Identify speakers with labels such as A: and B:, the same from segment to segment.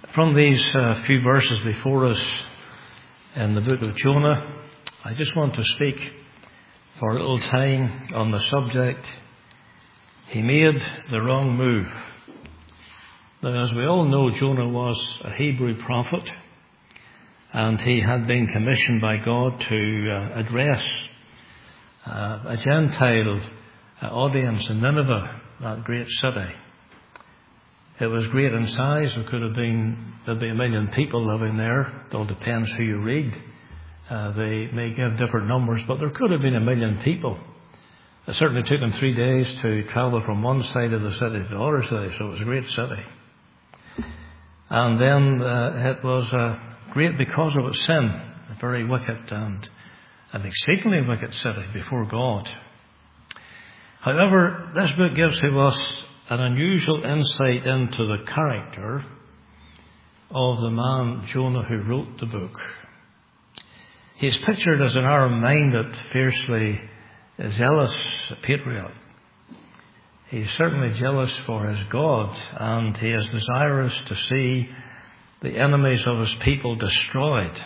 A: From these few verses before us in the book of Jonah, I just want to speak for a little time on the subject, he made the wrong move. Now, as we all know, Jonah was a Hebrew prophet, and he had been commissioned by God to address a Gentile audience in Nineveh, that great city. It was great in size. There'd be 1 million people living there. It all depends who you read. They may give different numbers, but there could have been 1 million people. It certainly took them 3 days to travel from one side of the city to the other side, so it was a great city. And then it was great because of its sin, a very wicked and an exceedingly wicked city before God. However, this book gives to us an unusual insight into the character of the man Jonah who wrote the book. He is pictured as an narrow-minded, fiercely zealous patriot. He is certainly jealous for his God, and he is desirous to see the enemies of his people destroyed.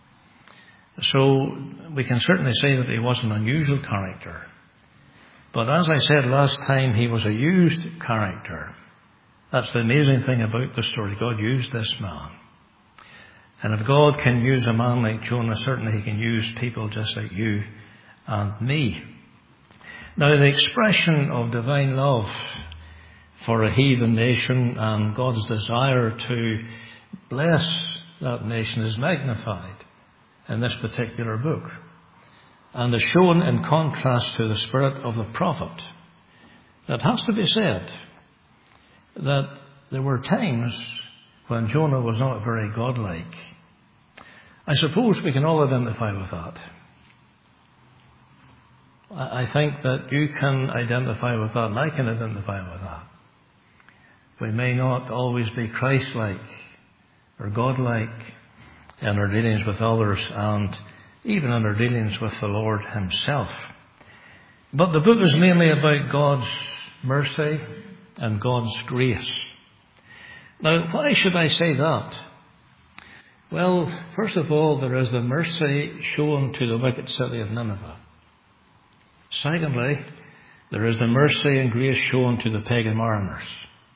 A: So we can certainly say that he was an unusual character. But as I said last time, he was a used character. That's the amazing thing about the story. God used this man. And if God can use a man like Jonah, certainly he can use people just like you and me. Now, the expression of divine love for a heathen nation and God's desire to bless that nation is magnified in this particular book, and is shown in contrast to the spirit of the prophet. It has to be said that there were times when Jonah was not very godlike. I suppose we can all identify with that. I think that you can identify with that, and I can identify with that. We may not always be Christ-like or godlike in our dealings with others, and even in our dealings with the Lord himself. But the book is mainly about God's mercy and God's grace. Now, why should I say that? Well, first of all, there is the mercy shown to the wicked city of Nineveh. Secondly, there is the mercy and grace shown to the pagan mariners.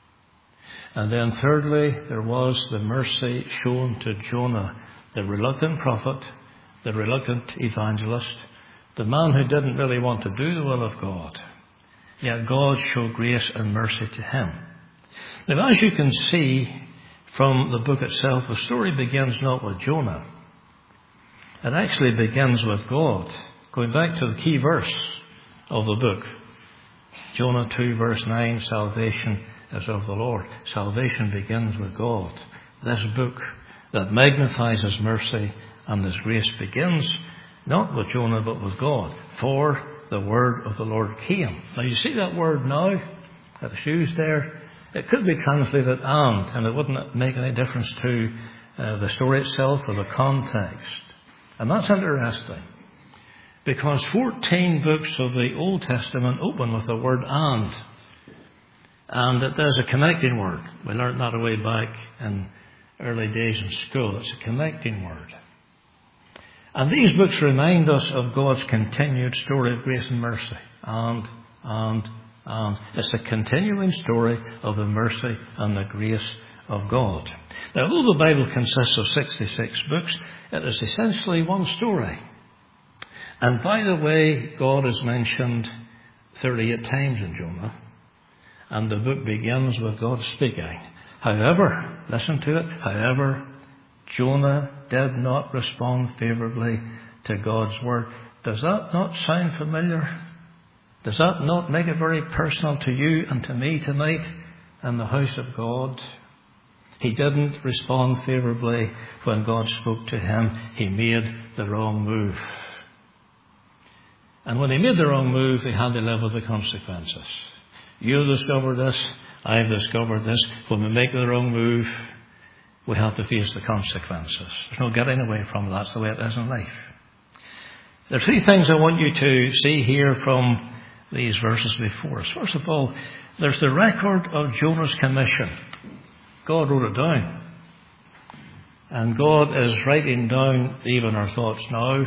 A: And then thirdly, there was the mercy shown to Jonah, the reluctant prophet, the reluctant evangelist, the man who didn't really want to do the will of God. Yet God showed grace and mercy to him. Now, as you can see from the book itself, the story begins not with Jonah. It actually begins with God. Going back to the key verse of the book, Jonah 2 verse 9, salvation is of the Lord. Salvation begins with God. This book that magnifies his mercy and his grace begins not with Jonah but with God. For the word of the Lord came. Now you see that word now that is used there. It could be translated and it wouldn't make any difference to the story itself or the context. And that's interesting, because 14 books of the Old Testament open with the word and it is a connecting word. We learned that a way back in early days in school. It's a connecting word. And these books remind us of God's continued story of grace and mercy. And it's a continuing story of the mercy and the grace of God. Now, although the Bible consists of 66 books, it is essentially one story. And by the way, God is mentioned 38 times in Jonah. And the book begins with God speaking. However, listen to it, however, Jonah did not respond favorably to God's word. Does that not sound familiar? Does that not make it very personal to you and to me tonight in the house of God? He didn't respond favorably when God spoke to him. He made the wrong move. And when he made the wrong move, he had to live with the consequences. You've discovered this. I've discovered this. When we make the wrong move, we have to face the consequences. There's no getting away from it. That's the way it is in life. There are three things I want you to see here from these verses before us. First of all, there's the record of Jonah's commission. God wrote it down. And God is writing down even our thoughts now.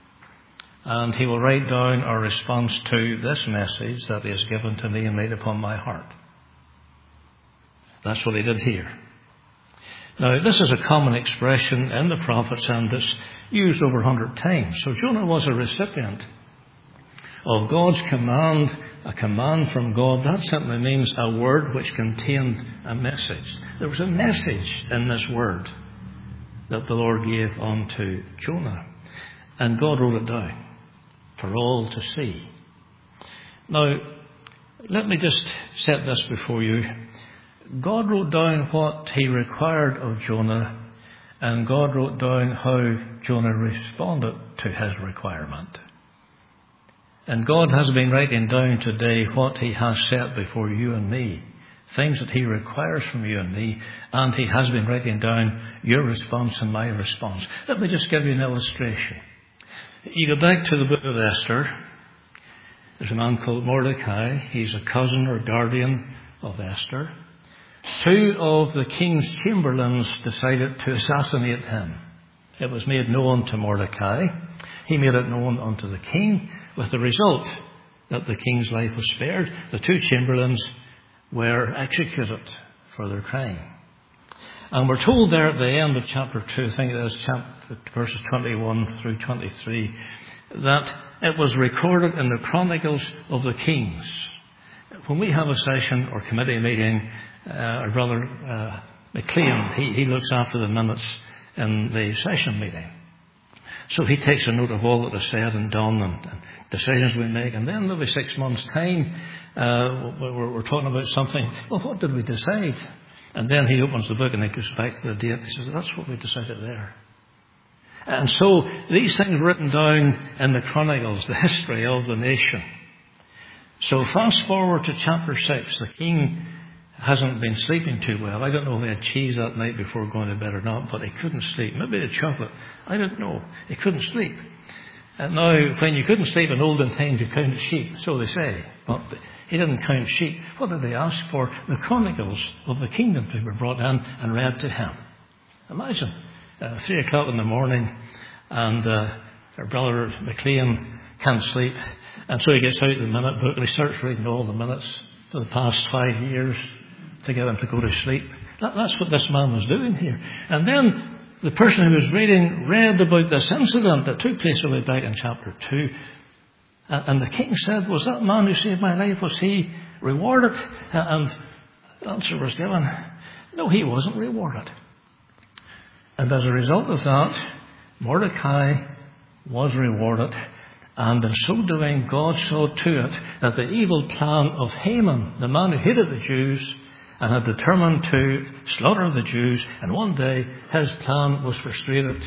A: And he will write down our response to this message that he has given to me and laid upon my heart. That's what he did here. Now, this is a common expression in the prophets, and it's used over 100 times. So Jonah was a recipient of God's command, a command from God. That simply means a word which contained a message. There was a message in this word that the Lord gave unto Jonah. And God wrote it down for all to see. Now, let me just set this before you. God wrote down what he required of Jonah, and God wrote down how Jonah responded to his requirement. And God has been writing down today what he has set before you and me, things that he requires from you and me, and he has been writing down your response and my response. Let me just give you an illustration. You go back to the book of Esther. There's a man called Mordecai. He's a cousin or guardian of Esther. Two of the king's chamberlains decided to assassinate him. It was made known to Mordecai. He made it known unto the king, with the result that the king's life was spared. The two chamberlains were executed for their crime. And we're told there at the end of chapter 2, I think it is verses 21 through 23, that it was recorded in the Chronicles of the Kings. When we have a session or committee meeting, our brother McLean, he looks after the minutes in the session meeting. So he takes a note of all that is said and done and decisions we make. And then maybe 6 months' time, we're talking about something. Well, what did we decide? And then he opens the book and he goes back to the date. He says, that's what we decided there. And so these things are written down in the Chronicles, the history of the nation. So fast forward to chapter 6. The king hasn't been sleeping too well. I don't know if he had cheese that night before going to bed or not, but he couldn't sleep. Maybe he had chocolate. I don't know. He couldn't sleep. And now, when you couldn't sleep in olden times, you counted sheep, so they say. But he didn't count sheep. What did they ask for? The Chronicles of the kingdom to be brought in and read to him. Imagine, 3 o'clock in the morning, and our brother McLean can't sleep. And so he gets out the minute book and he starts reading all the minutes for the past 5 years to get him to go to sleep. That's what this man was doing here. And then the person who was reading read about this incident that took place all the way back in chapter 2. And the king said, was that man who saved my life, was he rewarded? And the answer was given, no, he wasn't rewarded. And as a result of that, Mordecai was rewarded. And in so doing, God saw to it that the evil plan of Haman, the man who hated the Jews and had determined to slaughter the Jews, and one day his plan was frustrated.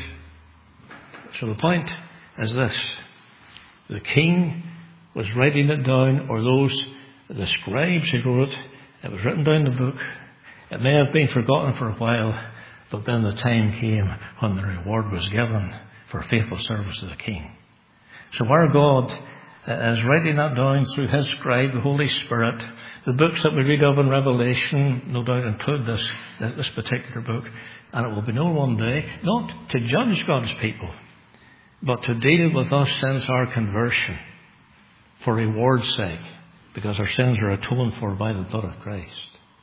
A: So the point is this. The king was writing it down, or the scribes who wrote it. It was written down in the book. It may have been forgotten for a while, but then the time came when the reward was given for faithful service to the king. So our God is writing that down through his scribe, the Holy Spirit. The books that we read of in Revelation no doubt include this particular book. And it will be known one day, not to judge God's people, but to deal with us since our conversion for reward's sake, because our sins are atoned for by the blood of Christ.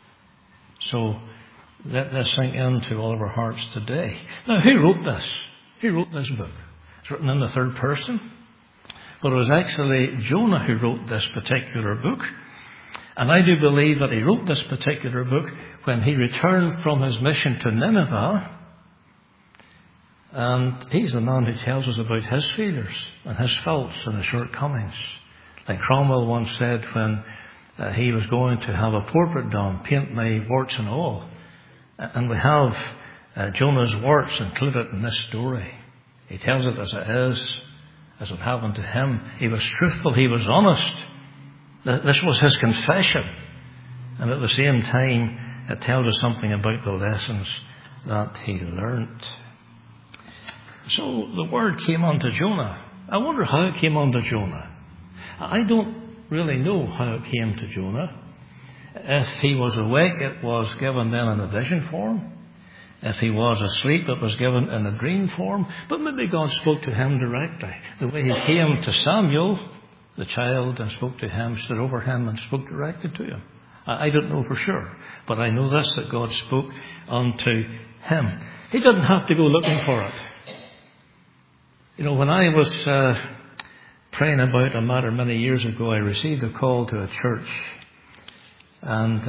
A: So let this sink into all of our hearts today. Now, who wrote this? Who wrote this book? It's written in the third person. But it was actually Jonah who wrote this particular book. And I do believe that he wrote this particular book when he returned from his mission to Nineveh. And he's the man who tells us about his failures and his faults and his shortcomings. Like Cromwell once said when he was going to have a portrait done, paint my warts and all. And we have Jonah's warts included in this story. He tells it as it is, as it happened to him. He was truthful, he was honest. This was his confession. And at the same time, it tells us something about the lessons that he learnt. So the word came unto Jonah. I wonder how it came unto Jonah. I don't really know how it came to Jonah. If he was awake, it was given then in a vision form. If he was asleep, it was given in a dream form. But maybe God spoke to him directly. The way he came to Samuel, the child, and spoke to him, stood over him and spoke directly to him. I don't know for sure. But I know this, that God spoke unto him. He didn't have to go looking for it. You know, when I was praying about a matter many years ago, I received a call to a church. And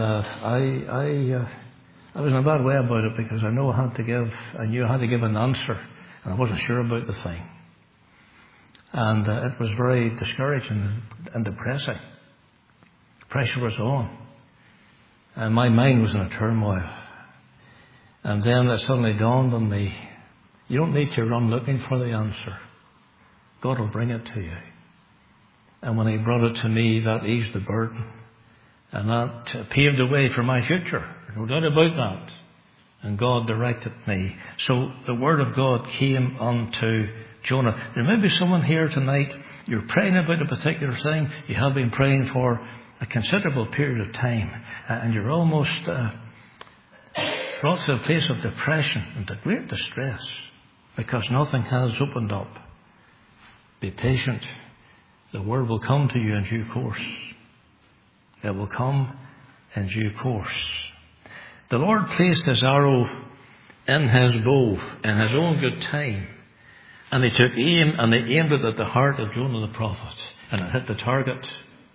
A: I was in a bad way about it because I knew I had to give an answer, and I wasn't sure about the thing. And it was very discouraging and depressing. Pressure was on. And my mind was in a turmoil. And then it suddenly dawned on me, you don't need to run looking for the answer. God will bring it to you. And when he brought it to me, that eased the burden. And that paved the way for my future. No doubt about that. And God directed me. So the word of God came unto Jonah. There may be someone here tonight, you're praying about a particular thing. You have been praying for a considerable period of time. And you're almost brought to a place of depression and to great distress because nothing has opened up. Be patient. The word will come to you in due course. It will come in due course. The Lord placed his arrow in his bow in his own good time. And he took aim and they aimed it at the heart of Jonah the prophet. And it hit the target.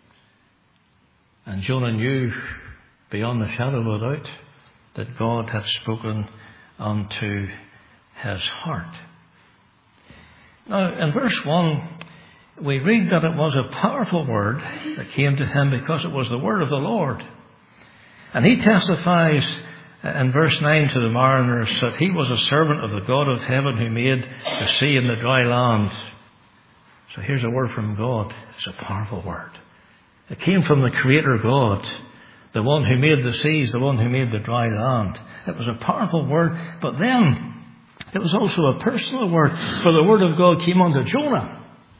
A: And Jonah knew beyond the shadow of a doubt that God had spoken unto his heart. Now, in verse 1, we read that it was a powerful word that came to him because it was the word of the Lord. And he testifies in verse 9 to the mariners that he was a servant of the God of heaven who made the sea and the dry land. So here's a word from God. It's a powerful word. It came from the Creator God, the one who made the seas, the one who made the dry land. It was a powerful word, but then it was also a personal word, for the word of God came unto Jonah.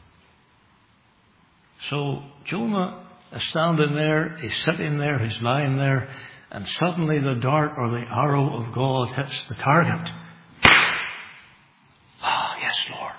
A: So Jonah is standing there, he's sitting there, he's lying there, and suddenly the dart or the arrow of God hits the target. Ah, yes, Lord.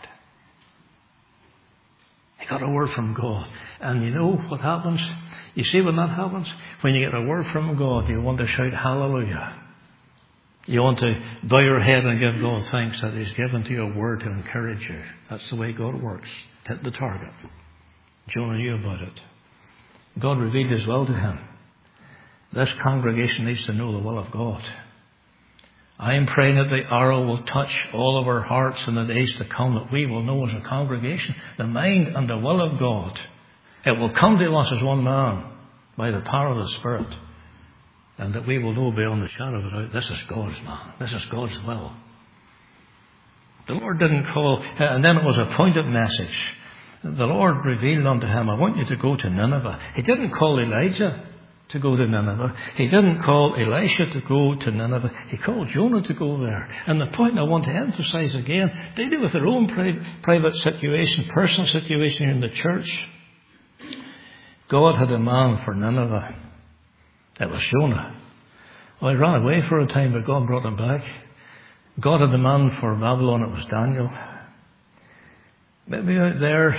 A: He got a word from God. And you know what happens? You see when that happens? When you get a word from God, you want to shout hallelujah. You want to bow your head and give God thanks that he's given to you a word to encourage you. That's the way God works. Hit the target. Jonah knew about it. God revealed his will to him. This congregation needs to know the will of God. I am praying that the arrow will touch all of our hearts in the days to come, that we will know as a congregation the mind and the will of God. It will come to us as one man by the power of the Spirit. And that we will know beyond the shadow of a doubt, this is God's man. This is God's will. The Lord didn't call, and then it was a pointed message. The Lord revealed unto him, I want you to go to Nineveh. He didn't call Elijah to go to Nineveh. He didn't call Elisha to go to Nineveh. He called Jonah to go there. And the point I want to emphasize again, they do with their own private situation, personal situation in the church. God had a man for Nineveh. It was Jonah. Well, he ran away for a time, but God brought him back. God had a man for Babylon. It was Daniel. Maybe out there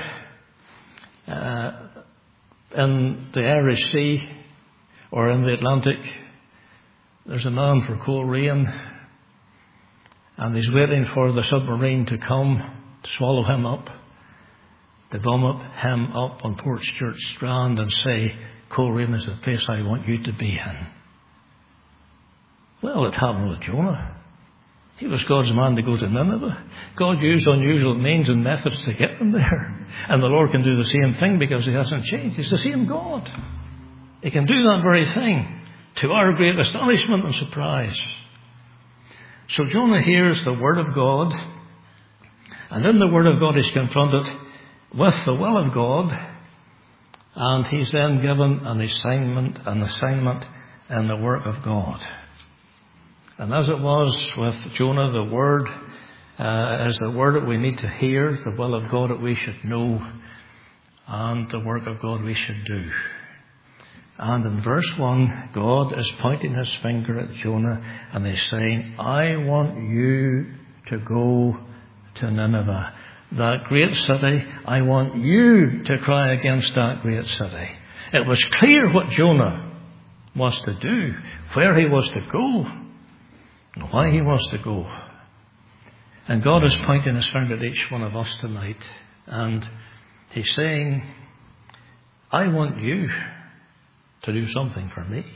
A: in the Irish Sea or in the Atlantic, there's a man for Coleraine, and he's waiting for the submarine to come to swallow him up, to vomit him up on Port Stewart Strand and say, Coleraine is the place I want you to be in. Well, it happened with Jonah. He was God's man to go to Nineveh. God used unusual means and methods to get him there. And the Lord can do the same thing because he hasn't changed. He's the same God. He can do that very thing to our great astonishment and surprise. So Jonah hears the word of God. And in the word of God he's confronted with the will of God. And he's then given an assignment in the work of God. And as it was with Jonah, the word is the word that we need to hear, the will of God that we should know, and the work of God we should do. And in verse 1, God is pointing his finger at Jonah and he's saying, I want you to go to Nineveh, that great city. I want you to cry against that great city. It was clear what Jonah was to do, where he was to go, and why he was to go. And God is pointing his finger at each one of us tonight, and he's saying, I want you to do something for me.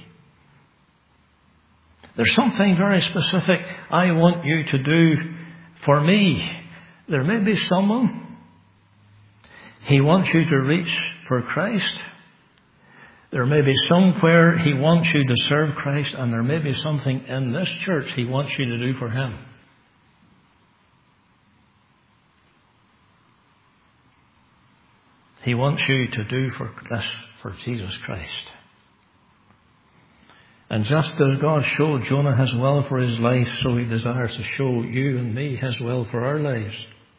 A: There's something very specific I want you to do for me. There may be someone he wants you to reach for Christ. There may be somewhere he wants you to serve Christ, and there may be something in this church he wants you to do for him. He wants you to do for this for Jesus Christ. And just as God showed Jonah his will for his life, so he desires to show you and me his will for our lives.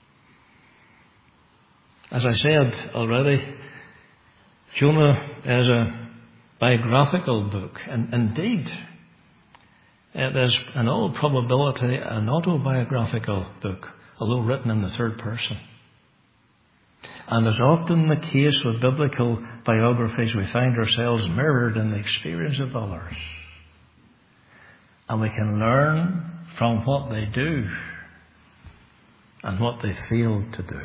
A: As I said already, Jonah is a biographical book, and indeed it is in all probability an autobiographical book, although written in the third person. And as often the case with biblical biographies, we find ourselves mirrored in the experience of others. And we can learn from what they do and what they fail to do.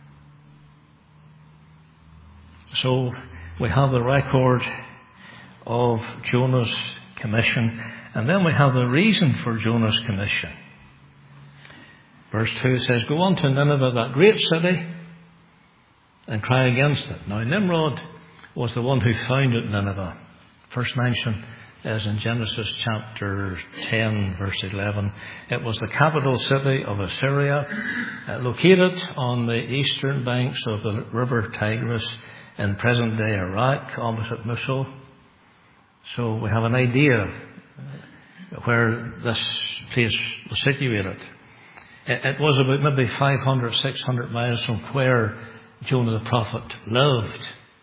A: So we have the record of Jonah's commission, and then we have the reason for Jonah's commission. Verse 2 says, go on to Nineveh, that great city, and cry against it. Now Nimrod was the one who founded Nineveh. First mention is in Genesis chapter 10, verse 11. It was the capital city of Assyria, located on the eastern banks of the river Tigris in present-day Iraq, opposite Mosul. So we have an idea where this place was situated. It was about maybe 500, 600 miles from where Jonah the prophet lived.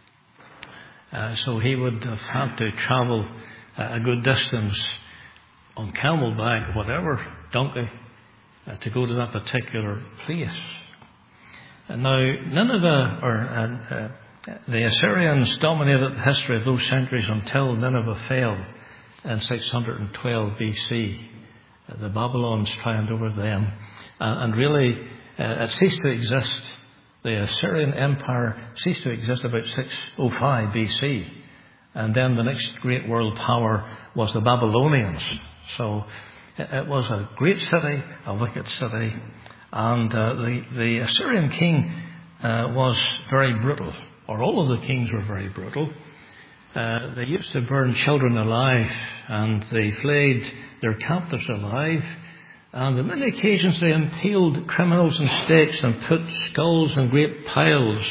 A: So he would have had to travel a good distance on camelback, whatever, donkey, to go to that particular place. And now, Nineveh, the Assyrians dominated the history of those centuries until Nineveh fell in 612 BC. The Babylons triumphed over them. And really, it ceased to exist. The Assyrian Empire ceased to exist about 605 BC. And then the next great world power was the Babylonians. So it was a great city, a wicked city. And the Assyrian king was very brutal, or all of the kings were very brutal. They used to burn children alive, and they flayed their captives alive. And on many occasions they impaled criminals on stakes and put skulls in great piles.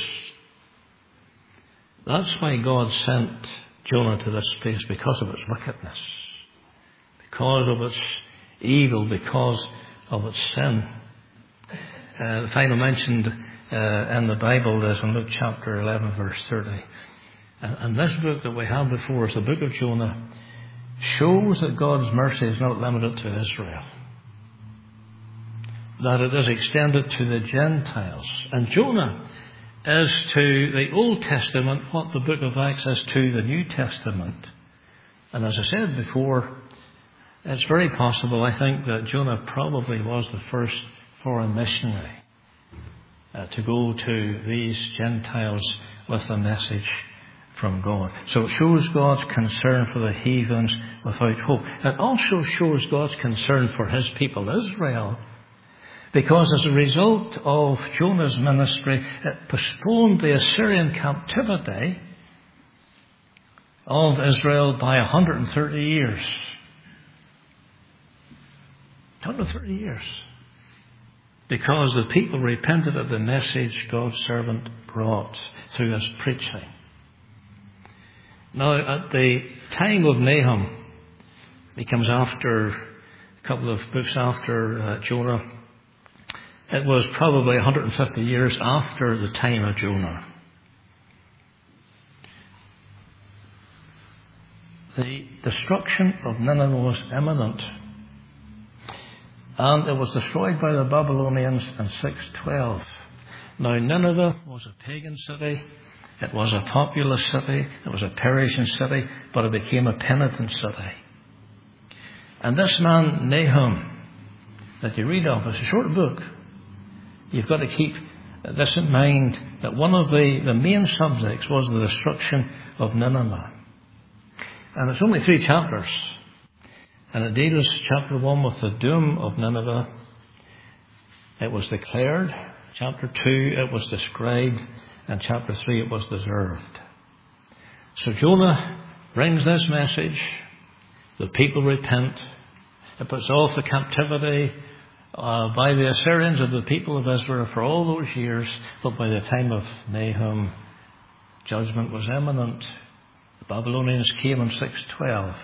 A: That's why God sent Jonah to this place, because of its wickedness, because of its evil, because of its sin. The final mentioned in the Bible is in Luke chapter 11, verse 30. And this book that we have before us, the book of Jonah, shows that God's mercy is not limited to Israel, that it is extended to the Gentiles. And Jonah is to the Old Testament what the book of Acts is to the New Testament. And as I said before, it's very possible, I think, that Jonah probably was the first foreign missionary to go to these Gentiles with a message from God. So it shows God's concern for the heathens without hope. It also shows God's concern for his people, Israel, because as a result of Jonah's ministry, it postponed the Assyrian captivity of Israel by 130 years. 130 years. Because the people repented of the message God's servant brought through his preaching. Now, at the time of Nahum, he comes after a couple of books after Jonah. It was probably 150 years after the time of Jonah. the destruction of Nineveh was imminent. And it was destroyed by the Babylonians in 612. Now, Nineveh was a pagan city. It was a populous city. It was a perishing city. But it became a penitent city. And this man, Nahum, that you read of, it's a short book. You've got to keep this in mind, that one of the main subjects was the destruction of Nineveh. And it's only 3 chapters. And it deals, chapter 1, with the doom of Nineveh. It was declared. Chapter 2, it was described. And chapter 3, it was deserved. So Jonah brings this message. The people repent. It puts off the captivity by the Assyrians of the people of Israel for all those years. But by the time of Nahum, judgment was imminent. The Babylonians came in 612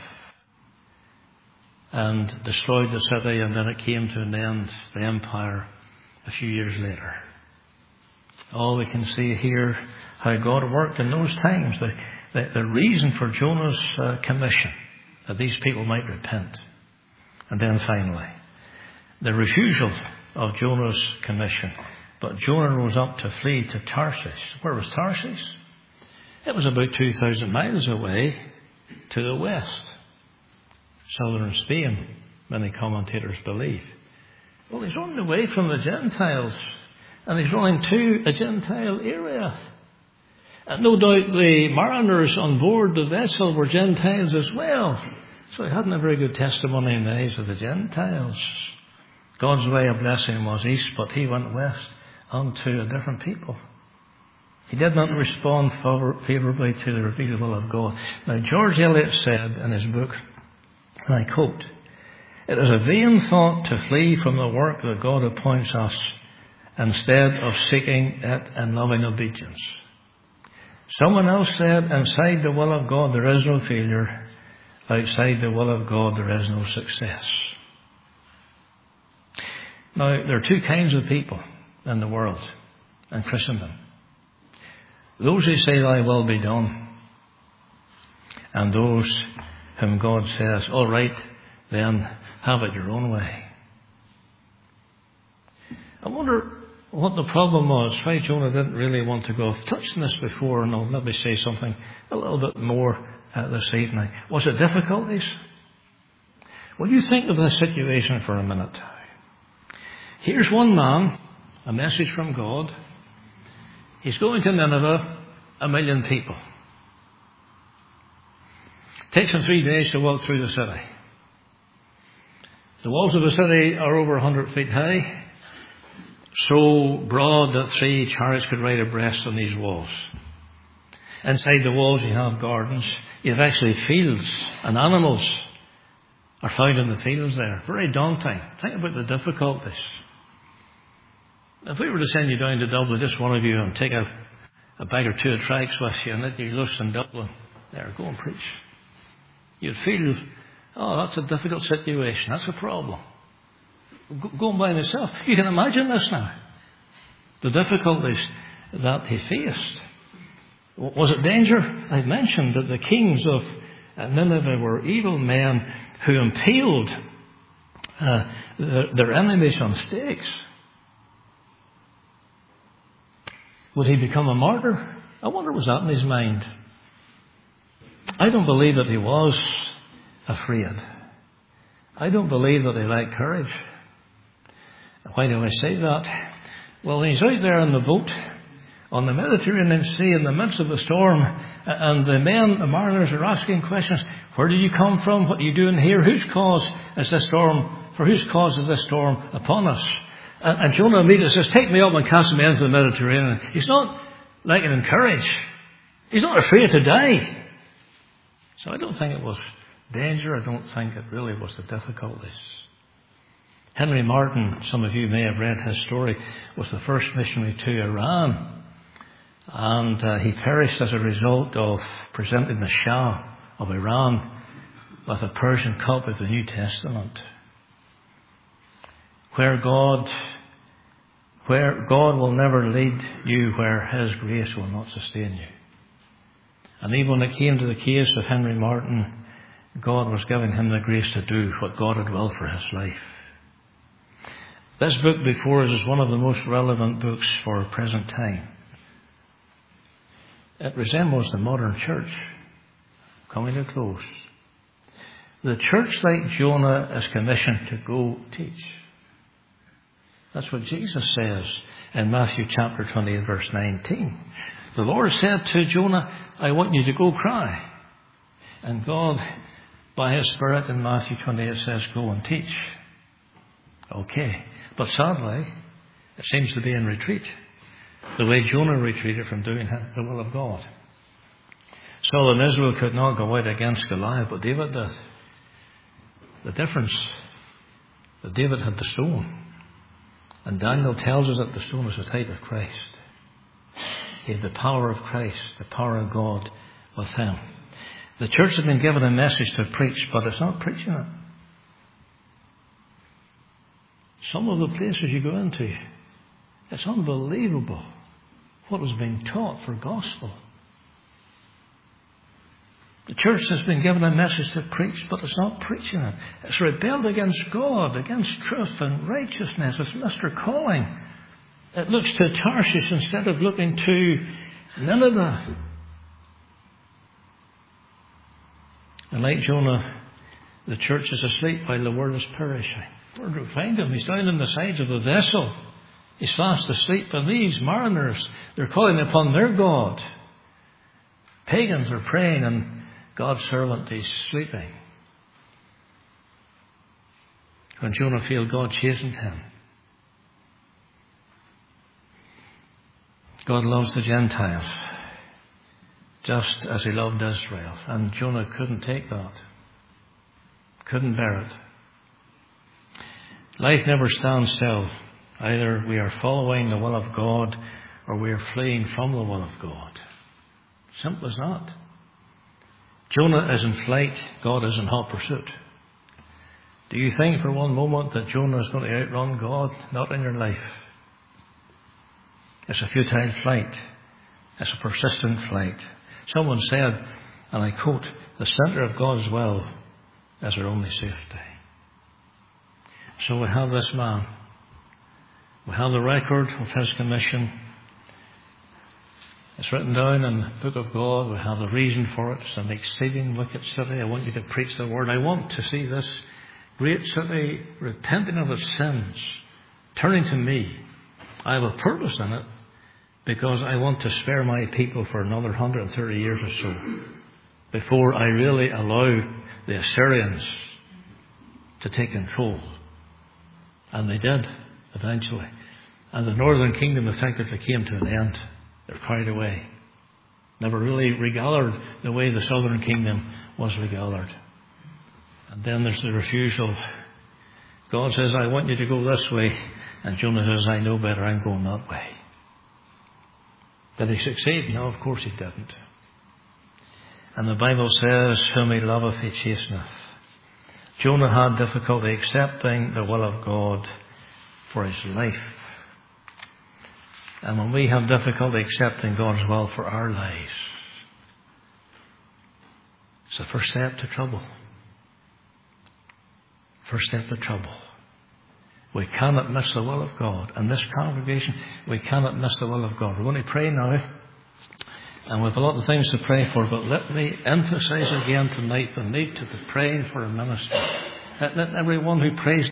A: and destroyed the city, and then it came to an end, the empire, a few years later. All we can see here, how God worked in those times, the reason for Jonah's commission, that these people might repent. And then finally, the refusal of Jonah's commission. But Jonah rose up to flee to Tarshish. Where was Tarshish? It was about 2,000 miles away to the west. Southern Spain, many commentators believe. Well, he's running away from the Gentiles, and he's running to a Gentile area. And no doubt the mariners on board the vessel were Gentiles as well. So he hadn't a very good testimony in the eyes of the Gentiles. God's way of blessing was east, but he went west unto a different people. He did not respond favourably to the revealed will of God. Now, George Eliot said in his book, and I quote, "It is a vain thought to flee from the work that God appoints us instead of seeking it in loving obedience." Someone else said, "Inside the will of God there is no failure. Outside the will of God there is no success." Now, there are 2 kinds of people in the world, in Christendom. Those who say, "Thy will be done," and those whom God says, "All right, then have it your own way." I wonder what the problem was, why Jonah didn't really want to go. I've touched on this before, and I'll maybe say something a little bit more this evening. Was it difficulties? Well, you think of this situation for a minute. Here's one man, a message from God. He's going to Nineveh, 1 million people. Takes him 3 days to walk through the city. The walls of the city are over 100 feet high, so broad that 3 chariots could ride abreast on these walls. Inside the walls you have gardens. You have actually fields, and animals are found in the fields there. Very daunting. Think about the difficulties. If we were to send you down to Dublin, just one of you, and take a bag or 2 of tracts with you, and let you loose in Dublin, there, go and preach. You'd feel, oh, that's a difficult situation. That's a problem. Going by myself, you can imagine this now. The difficulties that he faced. Was it danger? I mentioned that the kings of Nineveh were evil men who impaled their enemies on stakes. Would he become a martyr? I wonder, was that in his mind? I don't believe that he was afraid. I don't believe that he lacked courage. Why do I say that? Well, he's out there in the boat on the Mediterranean Sea in the midst of a storm, and the mariners are asking questions. Where do you come from? What are you doing here? Whose cause is this storm? For whose cause is this storm upon us? And Jonah immediately says, "Take me up and cast me into the Mediterranean." He's not lacking in courage. He's not afraid to die. So I don't think it was danger. I don't think it really was the difficulties. Henry Martin, some of you may have read his story, was the first missionary to Iran. And he perished as a result of presenting the Shah of Iran with a Persian copy of the New Testament. Where God will never lead you where His grace will not sustain you. And even when it came to the case of Henry Martin, God was giving him the grace to do what God had willed for his life. This book before us is one of the most relevant books for our present time. It resembles the modern church. Coming to close. The church, like Jonah, is commissioned to go teach. That's what Jesus says in Matthew chapter 28, verse 19. The Lord said to Jonah, I want you to go cry. And God, by his Spirit in Matthew 28, says, go and teach. Okay. But sadly, it seems to be in retreat. The way Jonah retreated from doing the will of God. Saul and Israel could not go out against Goliath, but David did. The difference, that David had the stone. And Daniel tells us that the stone is a type of Christ. He had the power of Christ, the power of God with him. The church has been given a message to preach, but it's not preaching it. Some of the places you go into, it's unbelievable what is being taught for gospel. The church has been given a message to preach, but it's not preaching it. It's rebelled against God, against truth and righteousness. It's missed their calling. It looks to Tarshish instead of looking to Nineveh. And like Jonah, the church is asleep while the world is perishing. Where do we find him? He's down on the sides of the vessel. He's fast asleep. And these mariners, they're calling upon their God. Pagans are praying and God's servant is sleeping. When Jonah failed, God chastened him. God loves the Gentiles just as he loved Israel. And Jonah couldn't take that. Couldn't bear it. Life never stands still. Either we are following the will of God or we are fleeing from the will of God. Simple as that. Jonah is in flight. God is in hot pursuit. Do you think for one moment that Jonah is going to outrun God? Not in your life. It's a futile flight. It's a persistent flight. Someone said, and I quote, the centre of God's will is our only safety. So we have this man. We have the record of his commission. It's written down in the book of God. We have the reason for it. It's an exceeding wicked city. I want you to preach the word. I want to see this great city repenting of its sins, turning to me. I have a purpose in it because I want to spare my people for another 130 years or so before I really allow the Assyrians to take control. And they did, eventually. And the northern kingdom effectively came to an end. They're carried away. Never really regathered the way the southern kingdom was regathered. And then there's the refusal. God says, I want you to go this way. And Jonah says, I know better, I'm going that way. Did he succeed? No, of course he didn't. And the Bible says, whom he loveth, he chasteneth. Jonah had difficulty accepting the will of God for his life. And when we have difficulty accepting God's will for our lives, it's the first step to trouble. First step to trouble. We cannot miss the will of God. In this congregation, we cannot miss the will of God. We're going to pray now. And we have a lot of things to pray for, but let me emphasize again tonight the need to be praying for a ministry. Let everyone who prays